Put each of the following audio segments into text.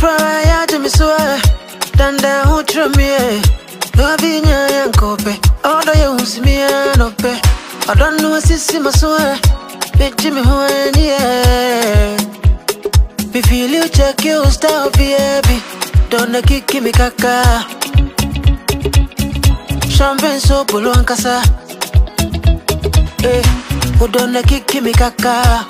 Fry to me so Danda who trim me. Lavinia and Cope. Order you see me and ope. I don't know what is in my soul. Bet Jimmy when yeah. Me feel you check you stop baby. Don't kick me kaka. Champagne so pulon kasa. Eh, who don't kick me kaka.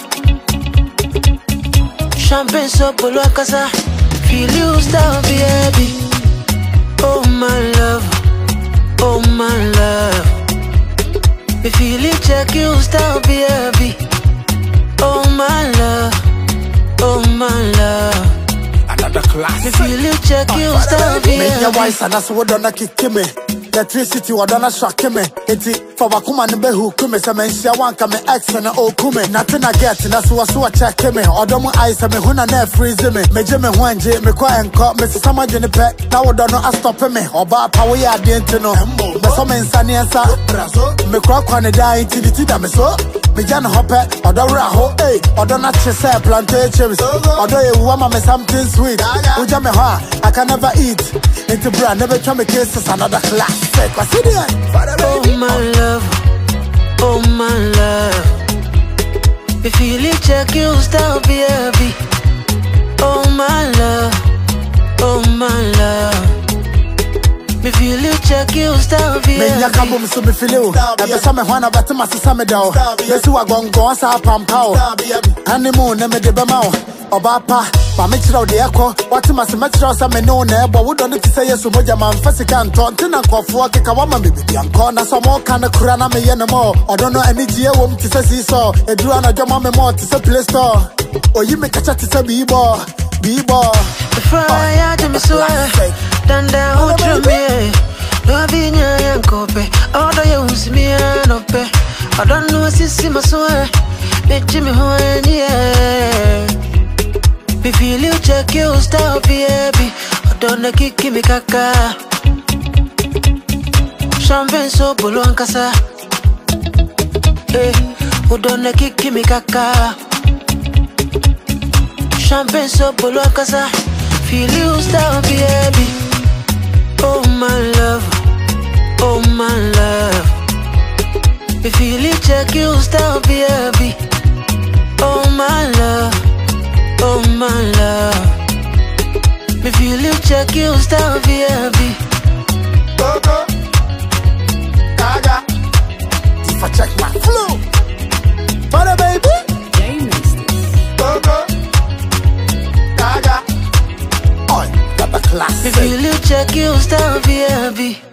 Champagne so pulon kasa. Feel you stop baby. Oh my love, oh my love. Me feel you check you stop baby. Oh my love, oh my love. Another class. Me feel you check you stop baby. Me your voice and that's what don't kick me. Electricity wa dona shock me. Enti for wakuma ne be hook me se me nsia wanka me ex na okume. Nothing I get na so check me. Odomo ice me huna na freeze me. Meje me ho anje me kwa enko me sama dwene pe. Na wo dono a stop me. Oba pa wo ya de enti no. Me so me nsane ensa. Me kwa ne dai ti da me so. Me jana hope odora ho eh. Odona chese plantation. Odo e wama me something sweet. Uja me ho I can never eat. Enti bra never try me cases another class. Oh my love, oh my love. Me feel you check you stop baby. Oh my love, oh my love. Me feel you check you stop baby. Me nyaka bom so me feel you. Ebe so me hwana beti masisa me dawo. Yesi wa gongo sa pampao. Honeymoon na me de be ma wo. Oba pa ba me chira de yakọ wati mase me chira so me no na ebo wo do ne tise yesu moja man fasika nto ntina nkofo keka wa ma me bibi anko na so mo ka na kura na me ye ne mo odo no anigye wom tise si so eduru na dwoma me mo tise play store oyi me kacha tise bibo Fry to me so Danda who trim me. Lavinia and Cope. Order you see me and ope. I don't know what is in my soul. Bet Jimmy when yeah. Me feel you check you stop baby. I don't kick me kaka. Champagne so pulon kasa. Eh, who don't kick me kaka. Champagne so pulon kasa. Feel you stop baby. Oh my love, oh my love. Me feel you check you stop baby. Oh my love, oh my love. Me feel you check you stop baby. Go Gaga. If I check my flow. Butter baby. Go Gaga. Oi, got the class. Me feel you check you stop baby.